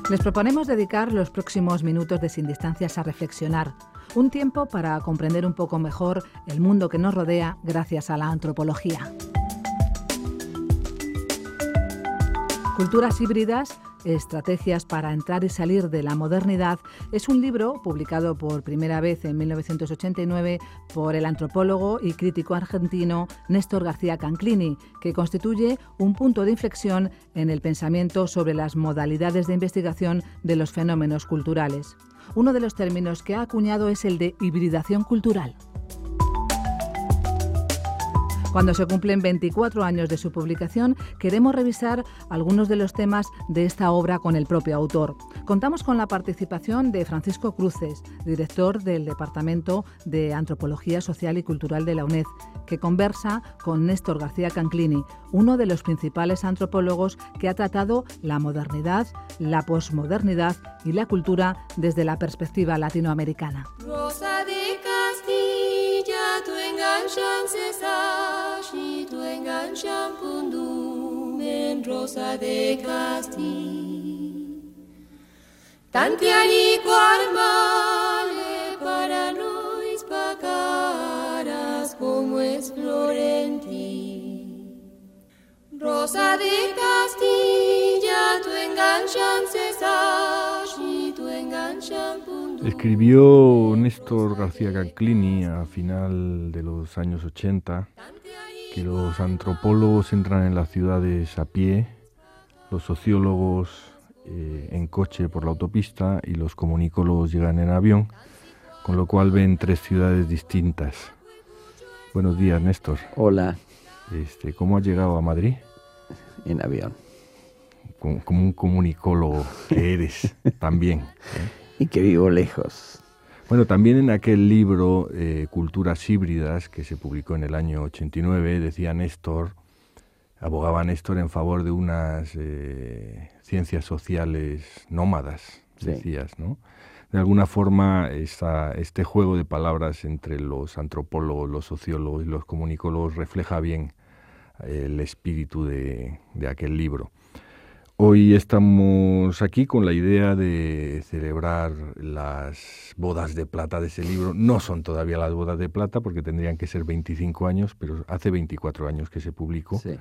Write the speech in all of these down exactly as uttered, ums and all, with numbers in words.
Les proponemos dedicar los próximos minutos de Sin Distancias a reflexionar, un tiempo para comprender un poco mejor el mundo que nos rodea gracias a la antropología. Culturas híbridas, estrategias para entrar y salir de la modernidad, es un libro publicado por primera vez en mil novecientos ochenta y nueve por el antropólogo y crítico argentino Néstor García Canclini, que constituye un punto de inflexión en el pensamiento sobre las modalidades de investigación de los fenómenos culturales. Uno de los términos que ha acuñado es el de hibridación cultural. Cuando se cumplen veinticuatro años de su publicación, queremos revisar algunos de los temas de esta obra con el propio autor. Contamos con la participación de Francisco Cruces, director del Departamento de Antropología Social y Cultural de la UNED, que conversa con Néstor García Canclini, uno de los principales antropólogos que ha tratado la modernidad, la posmodernidad y la cultura desde la perspectiva latinoamericana. Rosa de Castilla, tu enganchan César, y tu enganchan pundumen, Rosa de Castilla. Tantianico armale para nois pacaras como es Florenti. Rosa de Castilla, tu enganchan César, y tu enganchan pundumen. Escribió Néstor García Canclini a final de los años ochenta que los antropólogos entran en las ciudades a pie, los sociólogos eh, en coche por la autopista y los comunicólogos llegan en avión, con lo cual ven tres ciudades distintas. Buenos días, Néstor. Hola. Este, ¿Cómo has llegado a Madrid? En avión. Como, como un comunicólogo que eres también, ¿eh? Y que vivo lejos. Bueno, también en aquel libro, eh, Culturas híbridas, que se publicó en el año ochenta y nueve, decía Néstor, abogaba Néstor en favor de unas eh, ciencias sociales nómadas, sí. Decías, ¿no? De alguna forma, esta, este juego de palabras entre los antropólogos, los sociólogos y los comunicólogos refleja bien el espíritu de, de aquel libro. Hoy estamos aquí con la idea de celebrar las bodas de plata de ese libro. No son todavía las bodas de plata porque tendrían que ser veinticinco años, pero hace veinticuatro años que se publicó. Sí.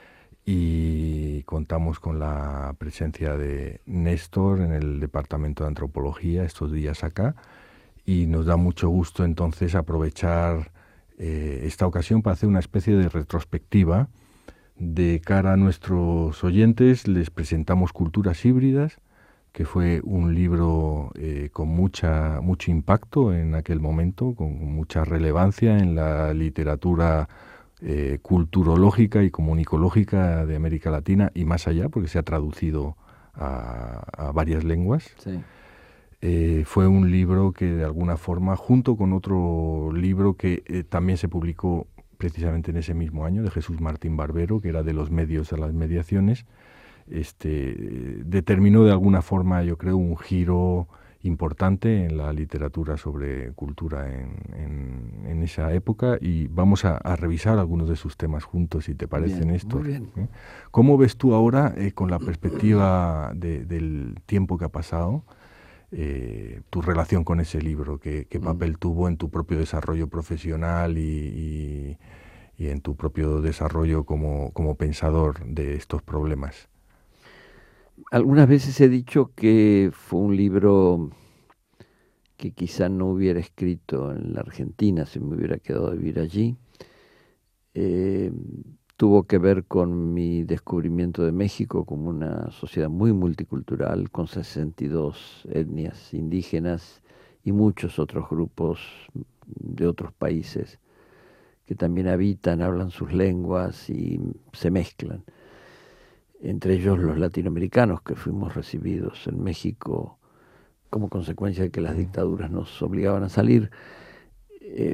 Y contamos con la presencia de Néstor en el Departamento de Antropología estos días acá. Y nos da mucho gusto entonces aprovechar eh, esta ocasión para hacer una especie de retrospectiva. De cara a nuestros oyentes les presentamos Culturas híbridas, que fue un libro eh, con mucha, mucho impacto en aquel momento, con mucha relevancia en la literatura eh, culturológica y comunicológica de América Latina y más allá, porque se ha traducido a, a varias lenguas. Sí. Eh, fue un libro que de alguna forma, junto con otro libro que eh, también se publicó precisamente en ese mismo año, de Jesús Martín Barbero, que era de los medios a las mediaciones, este, determinó de alguna forma, yo creo, un giro importante en la literatura sobre cultura en, en, en esa época, y vamos a, a revisar algunos de sus temas juntos, si te parece, Bien, Néstor. muy bien. ¿Eh? ¿Cómo ves tú ahora, eh, con la perspectiva de, del tiempo que ha pasado, Eh, tu relación con ese libro? ¿Qué, qué papel mm. tuvo en tu propio desarrollo profesional y, y, y en tu propio desarrollo como, como pensador de estos problemas? Algunas veces he dicho que fue un libro que quizá no hubiera escrito en la Argentina si me hubiera quedado a vivir allí. Eh, tuvo que ver con mi descubrimiento de México como una sociedad muy multicultural, con sesenta y dos etnias indígenas y muchos otros grupos de otros países que también habitan, hablan sus lenguas y se mezclan. Entre ellos los latinoamericanos que fuimos recibidos en México como consecuencia de que las dictaduras nos obligaban a salir. Eh,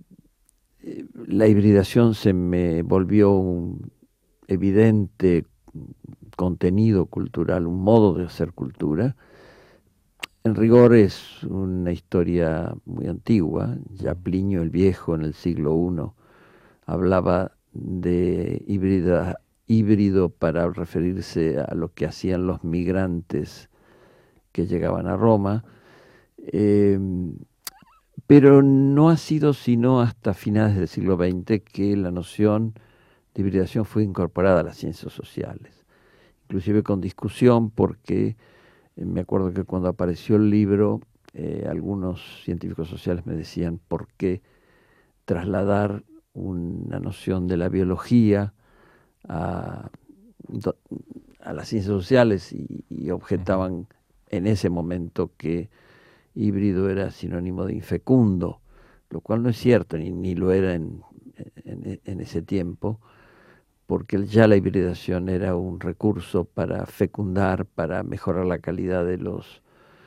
La hibridación se me volvió un evidente contenido cultural, un modo de hacer cultura. En rigor es una historia muy antigua. Ya Plinio el Viejo en el siglo primero hablaba de híbrida, híbrido para referirse a lo que hacían los migrantes que llegaban a Roma, eh, pero no ha sido sino hasta finales del siglo veinte que la noción de hibridación fue incorporada a las ciencias sociales, inclusive con discusión, porque eh, me acuerdo que cuando apareció el libro, eh, algunos científicos sociales me decían por qué trasladar una noción de la biología a, a las ciencias sociales, y, y objetaban uh-huh. en ese momento que híbrido era sinónimo de infecundo, lo cual no es cierto, ni, ni lo era en, en, en ese tiempo, porque ya la hibridación era un recurso para fecundar, para mejorar la calidad de los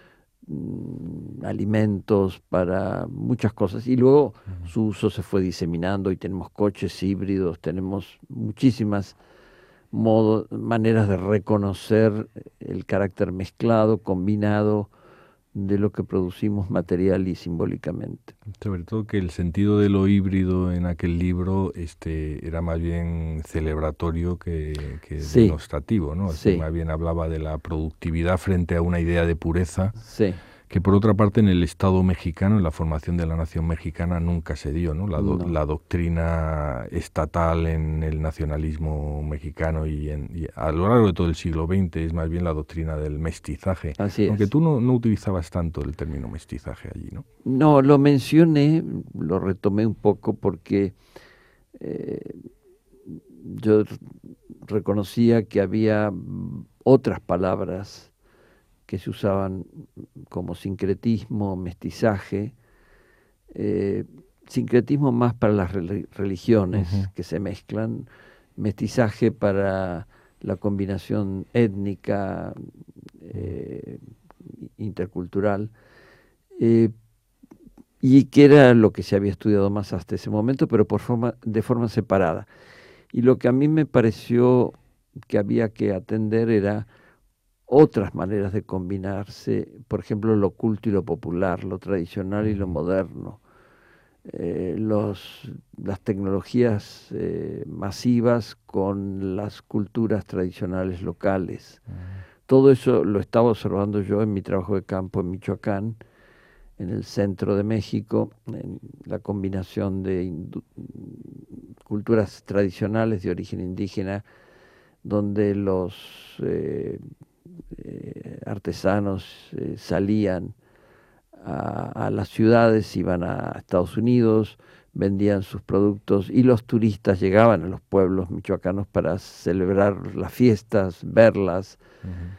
mm, alimentos, para muchas cosas. Y luego uh-huh. su uso se fue diseminando y tenemos coches híbridos, tenemos muchísimas modo, maneras de reconocer el carácter mezclado, combinado de lo que producimos material y simbólicamente. Sobre todo que el sentido de lo híbrido en aquel libro este, era más bien celebratorio que, que sí. denostativo, ¿no? Sí. Más bien hablaba de la productividad frente a una idea de pureza. Sí. Que por otra parte en el Estado mexicano, en la formación de la nación mexicana, nunca se dio, ¿no? La, do, no. la doctrina estatal en el nacionalismo mexicano y, en, y a lo largo de todo el siglo veinte es más bien la doctrina del mestizaje. Así es. Aunque tú no, no utilizabas tanto el término mestizaje allí, ¿no? No, lo mencioné, lo retomé un poco porque eh, yo reconocía que había otras palabras que se usaban como sincretismo, mestizaje, eh, sincretismo más para las religiones uh-huh. que se mezclan, mestizaje para la combinación étnica, eh, intercultural, eh, y que era lo que se había estudiado más hasta ese momento, pero por forma, de forma separada. Y lo que a mí me pareció que había que atender era otras maneras de combinarse, por ejemplo, lo culto y lo popular, lo tradicional y lo moderno, eh, los, las tecnologías eh, masivas con las culturas tradicionales locales. Uh-huh. Todo eso lo estaba observando yo en mi trabajo de campo en Michoacán, en el centro de México, en la combinación de indu- culturas tradicionales de origen indígena, donde los eh, Eh, artesanos eh, salían a, a las ciudades, iban a Estados Unidos, vendían sus productos y los turistas llegaban a los pueblos michoacanos para celebrar las fiestas, verlas. Uh-huh.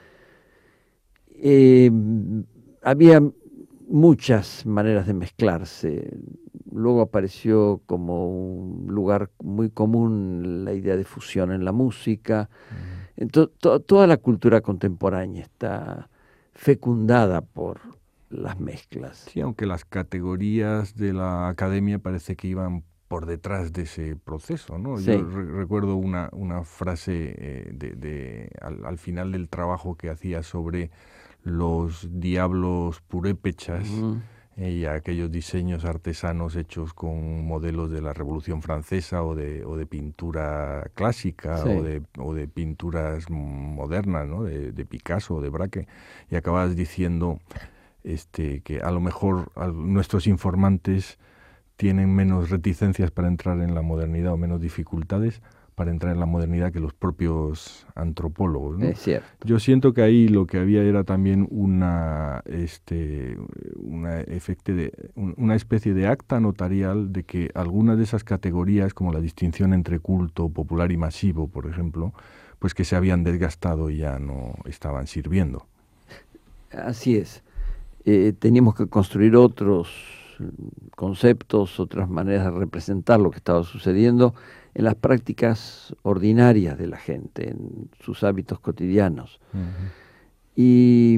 Eh, había muchas maneras de mezclarse. Luego apareció como un lugar muy común la idea de fusión en la música. Uh-huh. Entonces, to- toda la cultura contemporánea está fecundada por las mezclas. Sí, aunque las categorías de la academia parece que iban por detrás de ese proceso, ¿no? Sí. Yo re- recuerdo una, una frase eh, de, de, al, al final del trabajo que hacía sobre los diablos purépechas, uh-huh. y aquellos diseños artesanos hechos con modelos de la Revolución Francesa o de, o de pintura clásica, sí. o, de, o de pinturas modernas, ¿no? de, de Picasso o de Braque, y acabas diciendo este, que a lo mejor a nuestros informantes tienen menos reticencias para entrar en la modernidad o menos dificultades para entrar en la modernidad que los propios antropólogos, ¿no? Es cierto. Yo siento que ahí lo que había era también una este una efecto de una especie de acta notarial de que algunas de esas categorías, como la distinción entre culto, popular y masivo, por ejemplo, pues que se habían desgastado y ya no estaban sirviendo. Así es. Eh, teníamos que construir otros conceptos, otras maneras de representar lo que estaba sucediendo en las prácticas ordinarias de la gente, en sus hábitos cotidianos. Uh-huh. Y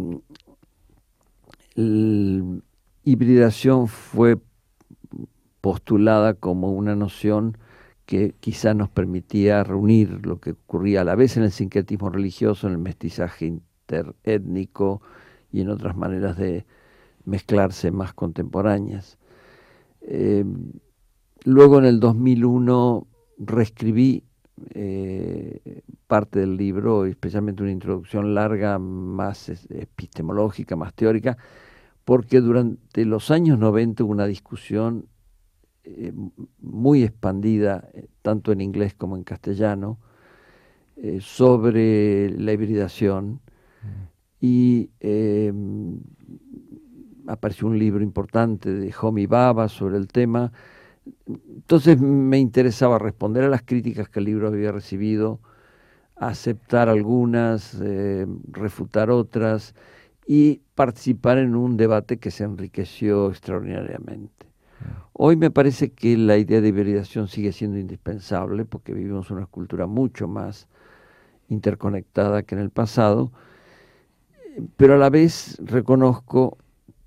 la hibridación fue postulada como una noción que quizá nos permitía reunir lo que ocurría a la vez en el sincretismo religioso, en el mestizaje interétnico y en otras maneras de mezclarse más contemporáneas. Eh, luego en el dos mil uno reescribí eh, parte del libro, especialmente una introducción larga, más epistemológica, más teórica, porque durante los años noventa hubo una discusión eh, muy expandida, eh, tanto en inglés como en castellano, eh, sobre la hibridación, mm. y eh, apareció un libro importante de Homi Bhabha sobre el tema. Entonces me interesaba responder a las críticas que el libro había recibido, aceptar algunas, eh, refutar otras y participar en un debate que se enriqueció extraordinariamente. Hoy me parece que la idea de hibridación sigue siendo indispensable porque vivimos una cultura mucho más interconectada que en el pasado, pero a la vez reconozco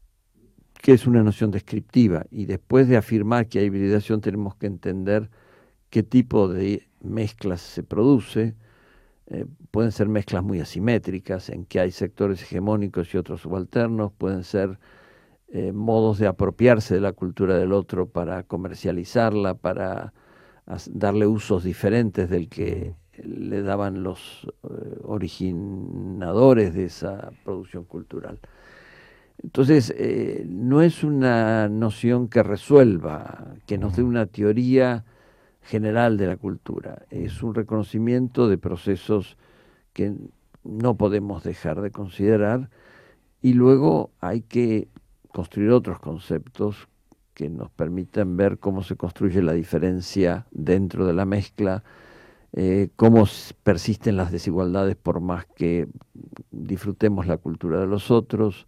que es una noción descriptiva, y después de afirmar que hay hibridación tenemos que entender qué tipo de mezclas se produce. Eh, pueden ser mezclas muy asimétricas, en que hay sectores hegemónicos y otros subalternos, pueden ser eh, modos de apropiarse de la cultura del otro para comercializarla, para darle usos diferentes del que le daban los eh, originadores de esa producción cultural. Entonces, eh, no es una noción que resuelva, que nos dé una teoría general de la cultura. Es un reconocimiento de procesos que no podemos dejar de considerar, y luego hay que construir otros conceptos que nos permitan ver cómo se construye la diferencia dentro de la mezcla, eh, cómo persisten las desigualdades por más que disfrutemos la cultura de los otros,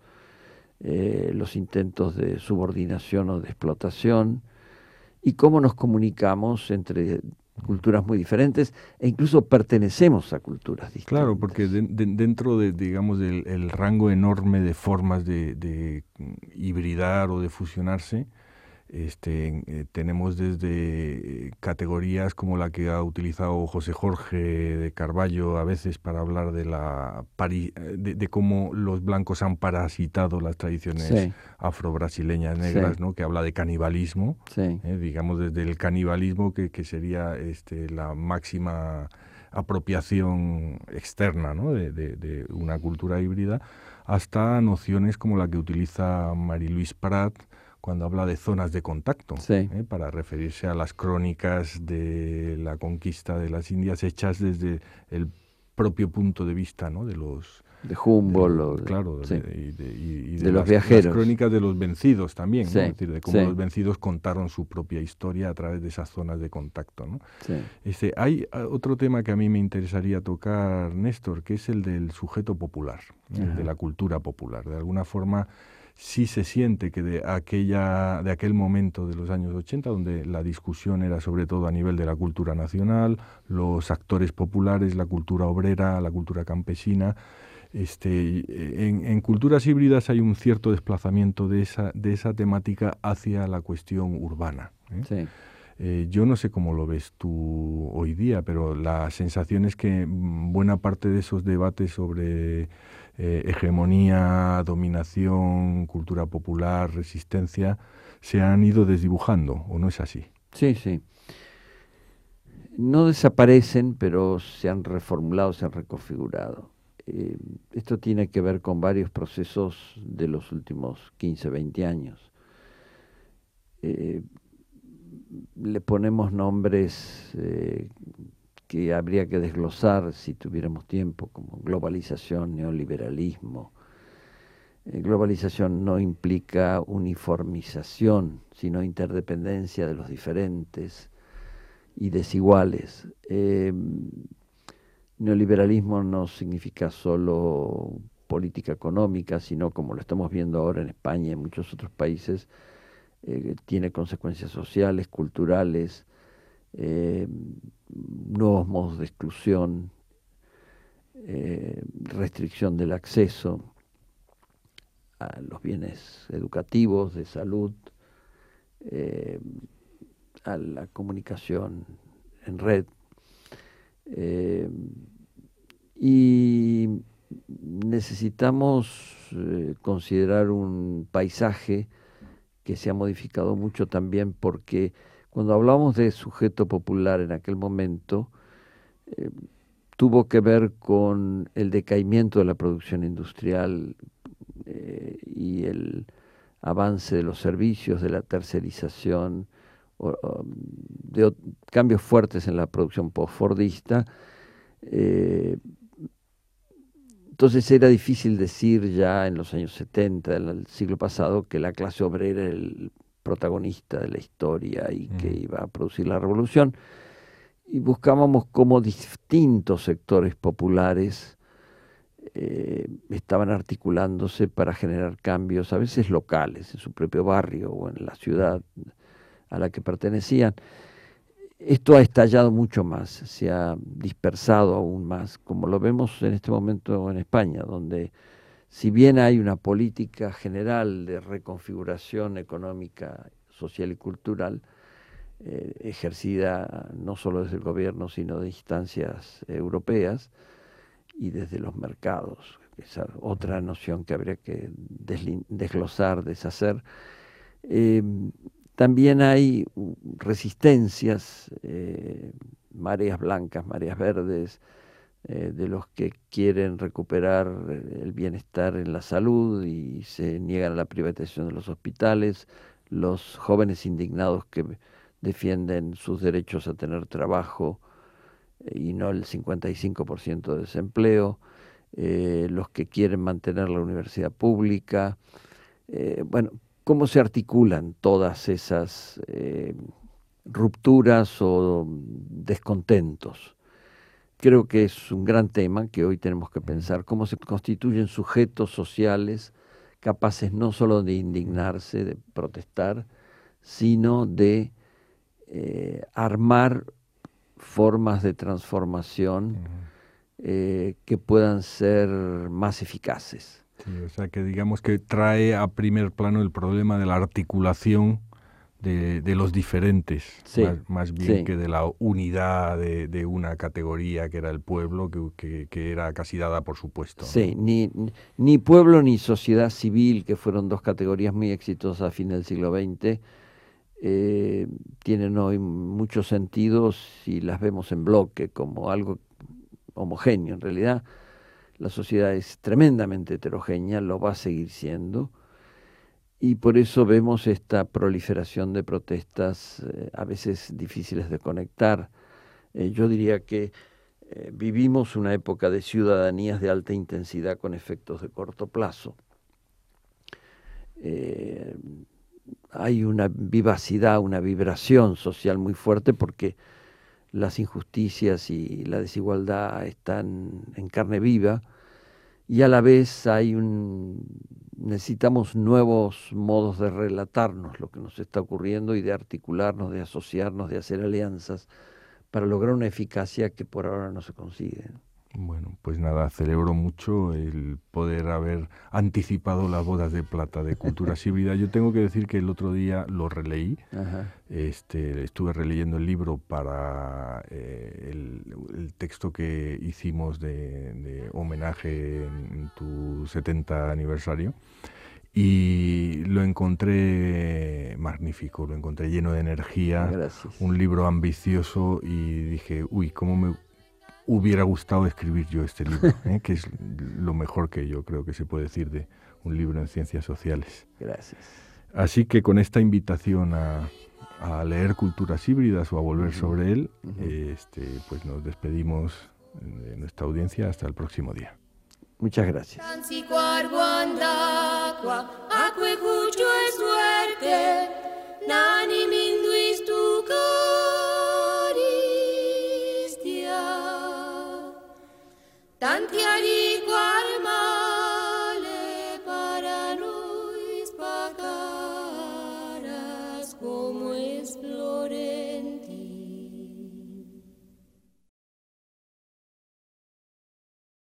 eh, los intentos de subordinación o de explotación, y cómo nos comunicamos entre culturas muy diferentes e incluso pertenecemos a culturas distintas. Claro, porque de, de, dentro de, digamos, del el rango enorme de formas de, de hibridar o de fusionarse, este, eh, tenemos desde categorías como la que ha utilizado José Jorge de Carballo a veces para hablar de la pari, de, de cómo los blancos han parasitado las tradiciones sí. afro-brasileñas negras, sí. ¿no? Que habla de canibalismo, sí. eh, digamos desde el canibalismo que, que sería este, la máxima apropiación externa, ¿no? de, de, de una cultura híbrida, hasta nociones como la que utiliza Marie-Louise Prat cuando habla de zonas de contacto, sí. ¿eh? para referirse a las crónicas de la conquista de las Indias hechas desde el propio punto de vista, ¿no? de los... De Humboldt. De los, claro, sí. de, y de, y de, de las, los viajeros. Las crónicas de los vencidos también, sí. ¿no? Es decir, de cómo sí. los vencidos contaron su propia historia a través de esas zonas de contacto, ¿no? Sí. Este, hay otro tema que a mí me interesaría tocar, Néstor, que es el del sujeto popular, ¿no? El de la cultura popular. De alguna forma sí se siente que de aquella de aquel momento de los años ochenta, donde la discusión era sobre todo a nivel de la cultura nacional, los actores populares, la cultura obrera, la cultura campesina, este, en, en culturas híbridas hay un cierto desplazamiento de esa, de esa temática hacia la cuestión urbana, ¿eh? Sí. Eh, yo no sé cómo lo ves tú hoy día, pero la sensación es que buena parte de esos debates sobre eh, hegemonía, dominación, cultura popular, resistencia, se han ido desdibujando, ¿o no es así? Sí, sí. No desaparecen, pero se han reformulado, se han reconfigurado. Eh, esto tiene que ver con varios procesos de los últimos quince, veinte años. Eh, le ponemos nombres eh, que habría que desglosar si tuviéramos tiempo, como globalización, neoliberalismo. Eh, globalización no implica uniformización, sino interdependencia de los diferentes y desiguales. Eh, neoliberalismo no significa solo política económica, sino, como lo estamos viendo ahora en España y en muchos otros países, Eh, tiene consecuencias sociales, culturales, eh, nuevos modos de exclusión, eh, restricción del acceso a los bienes educativos, de salud, eh, a la comunicación en red. Eh, y necesitamos eh, considerar un paisaje que se ha modificado mucho también, porque cuando hablamos de sujeto popular en aquel momento, eh, tuvo que ver con el decaimiento de la producción industrial eh, y el avance de los servicios, de la tercerización, o, o, de o, cambios fuertes en la producción post-fordista. Eh, entonces era difícil decir ya en los años setenta del siglo pasado que la clase obrera era el protagonista de la historia y mm. que iba a producir la revolución. Y buscábamos cómo distintos sectores populares eh, estaban articulándose para generar cambios, a veces locales, en su propio barrio o en la ciudad a la que pertenecían. Esto ha estallado mucho más, se ha dispersado aún más, como lo vemos en este momento en España, donde si bien hay una política general de reconfiguración económica, social y cultural, eh, ejercida no solo desde el gobierno, sino de instancias europeas y desde los mercados, esa otra noción que habría que desglosar, deshacer. Eh, también hay resistencias, eh, mareas blancas, mareas verdes, eh, de los que quieren recuperar el bienestar en la salud y se niegan a la privatización de los hospitales, los jóvenes indignados que defienden sus derechos a tener trabajo eh, y no el cincuenta y cinco por ciento de desempleo, eh, los que quieren mantener la universidad pública. Eh, bueno, ¿cómo se articulan todas esas eh, rupturas o descontentos? Creo que es un gran tema que hoy tenemos que pensar, cómo se constituyen sujetos sociales capaces no solo de indignarse, de protestar, sino de eh, armar formas de transformación uh-huh. eh, que puedan ser más eficaces. Sí, o sea, que digamos que trae a primer plano el problema de la articulación de, de los diferentes, sí, más, más bien sí. que de la unidad de, de una categoría que era el pueblo, que, que, que era casi dada por supuesto, ¿no? Sí, ni, ni pueblo ni sociedad civil, que fueron dos categorías muy exitosas a fines del siglo veinte, eh, tienen hoy muchos sentidos si las vemos en bloque, como algo homogéneo. En realidad, la sociedad es tremendamente heterogénea, lo va a seguir siendo, y por eso vemos esta proliferación de protestas eh, a veces difíciles de conectar. Eh, yo diría que eh, vivimos una época de ciudadanías de alta intensidad con efectos de corto plazo. Eh, hay una vivacidad, una vibración social muy fuerte porque las injusticias y la desigualdad están en carne viva, y a la vez hay un necesitamos nuevos modos de relatarnos lo que nos está ocurriendo y de articularnos, de asociarnos, de hacer alianzas para lograr una eficacia que por ahora no se consigue. Bueno, pues nada, celebro mucho el poder haber anticipado las bodas de plata de Culturas Híbridas. Yo tengo que decir que el otro día lo releí. Ajá. Este, estuve releyendo el libro para eh, el, el texto que hicimos de, de homenaje en tu setenta aniversario. Y lo encontré magnífico, lo encontré lleno de energía. Gracias. Un libro ambicioso, y dije, uy, cómo me hubiera gustado escribir yo este libro, ¿eh? que es lo mejor que yo creo que se puede decir de un libro en ciencias sociales. Gracias. Así que con esta invitación a, a leer Culturas Híbridas o a volver uh-huh. sobre él, uh-huh. este, pues nos despedimos de nuestra audiencia hasta el próximo día. Muchas gracias. Na